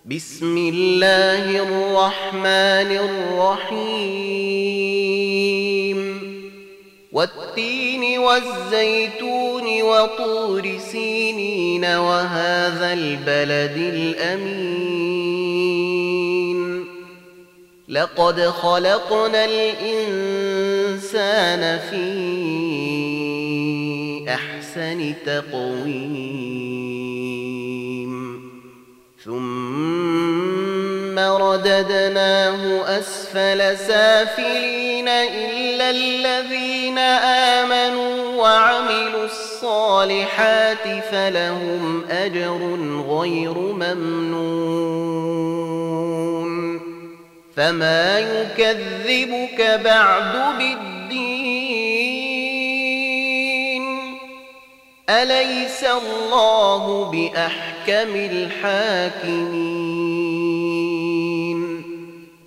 بسم الله الرحمن الرحيم والتين والزيتون وطور سينين وهذا البلد الأمين لقد خلقنا الإنسان في أحسن تقويم ثم رددناه أسفل سافلين إلا الذين آمنوا وعملوا الصالحات فلهم أجر غير ممنون فما يكذبك بعد بالدين أليس الله بأحكم الحاكمين